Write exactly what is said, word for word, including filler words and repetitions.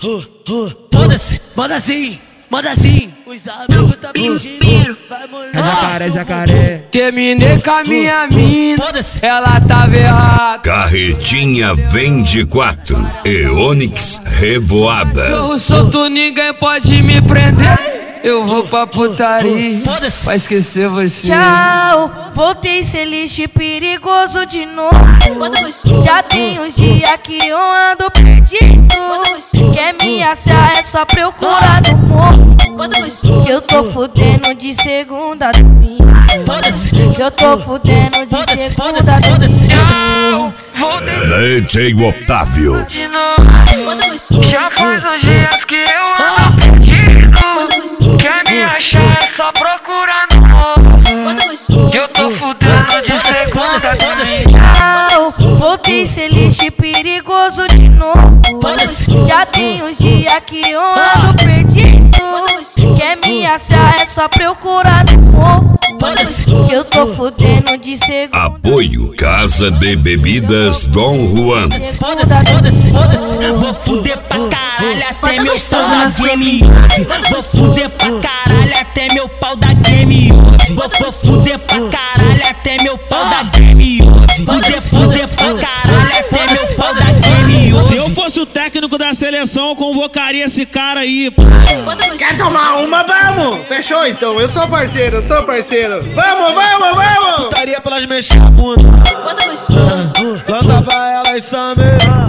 Foda-se. Manda assim, manda assim. Os amigos tá pedindo. Vai molhar. É jacaré, jacaré. Terminei com a minha mina, ela tava errada. Carretinha vende quatro e Onix revoada. Cachorro solto, ninguém pode me prender. Eu vou pra putaria pra esquecer você. Tchau, voltei ser lixo perigoso de novo. Já tem uns dias que eu ando perdido. Quer me achar é só procurar no morro. Eu tô fudendo de segunda a domingo. Que eu tô fudendo de segunda a domingo. Tchau, voltei D J Otávio. de novo. Já faz uns dias que eu ando perdido. Quer me achar é só procurar no morro. Que eu tô fudendo de segunda a domingo. Tchau, voltei ser lixo perigoso de novo. Já tem uns dias que eu ando perdido. Quer me achar é só procurar no morro. Que eu tô fudendo de segunda. Apoio Casa de Bebidas Dom Juan. Vou fuder pra caralho até meu pau na da game. Vou fuder pra caralho até meu pau da game. Vou, vou fuder pra caralho até meu pau da game. Fuder, fuder pra caralho até meu pau da game. Se eu fosse o técnico da seleção, eu convocaria esse cara aí. Quer tomar uma? Vamos! Fechou então, eu sou parceiro, eu sou parceiro. Vamos, vamos, vamos! Putaria pra elas mexer a bunda. Lança pra elas, Samir.